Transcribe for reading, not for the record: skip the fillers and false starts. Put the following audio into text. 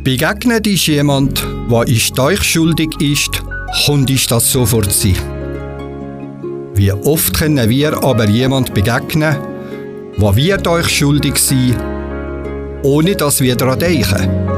Begegnet ist jemand, der ist euch schuldig ist, kommt ist das sofort sein. Wie oft können wir aber jemand begegnen, der wird euch schuldig sein, ohne dass wir daran denken?